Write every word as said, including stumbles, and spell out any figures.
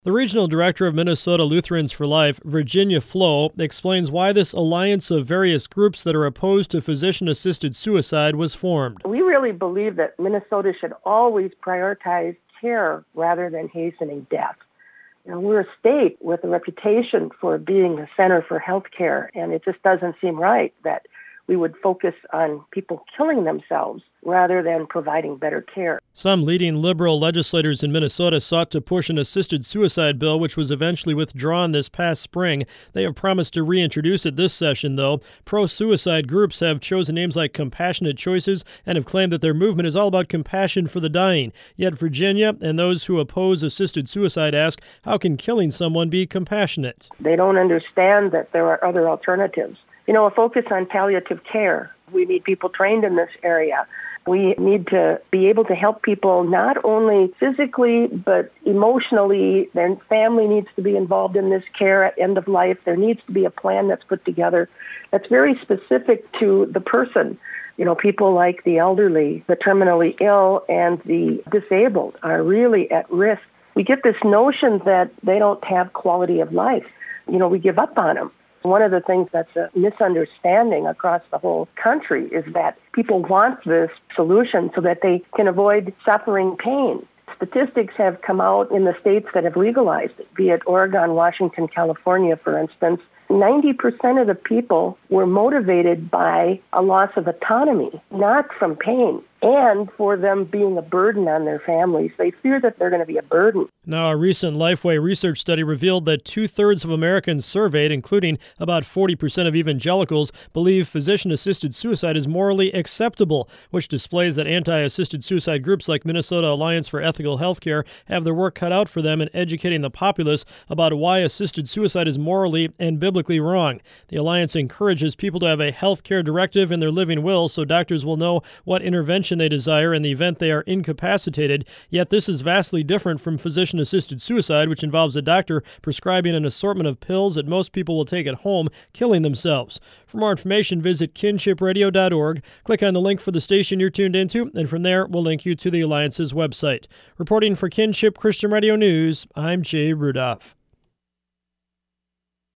The regional director of Minnesota Lutherans for Life, Virginia Flo, explains why this alliance of various groups that are opposed to physician-assisted suicide was formed. We really believe that Minnesota should always prioritize care rather than hastening death. You know, we're a state with a reputation for being the center for health care, and it just doesn't seem right that we would focus on people killing themselves rather than providing better care. Some leading liberal legislators in Minnesota sought to push an assisted suicide bill, which was eventually withdrawn this past spring. They have promised to reintroduce it this session, though. Pro-suicide groups have chosen names like Compassionate Choices and have claimed that their movement is all about compassion for the dying. Yet Virginia and those who oppose assisted suicide ask, how can killing someone be compassionate? They don't understand that there are other alternatives. You know, a focus on palliative care. We need people trained in this area. We need to be able to help people not only physically, but emotionally. Their family needs to be involved in this care at end of life. There needs to be a plan that's put together that's very specific to the person. You know, people like the elderly, the terminally ill, and the disabled are really at risk. We get this notion that they don't have quality of life. You know, we give up on them. One of the things that's a misunderstanding across the whole country is that people want this solution so that they can avoid suffering pain. Statistics have come out in the states that have legalized it, be it Oregon, Washington, California, for instance. ninety percent of the people were motivated by a loss of autonomy, not from pain, and for them being a burden on their families. They fear that they're going to be a burden. Now, a recent Lifeway research study revealed that two-thirds of Americans surveyed, including about forty percent of evangelicals, believe physician-assisted suicide is morally acceptable, which displays that anti-assisted suicide groups like Minnesota Alliance for Ethical Healthcare have their work cut out for them in educating the populace about why assisted suicide is morally and biblically wrong. The Alliance encourages people to have a health care directive in their living will so doctors will know what intervention they desire in the event they are incapacitated, yet this is vastly different from physician-assisted suicide, which involves a doctor prescribing an assortment of pills that most people will take at home, killing themselves. For more information, visit kinship radio dot org, click on the link for the station you're tuned into, and from there we'll link you to the Alliance's website. Reporting for Kinship Christian Radio News, I'm Jay Rudolph.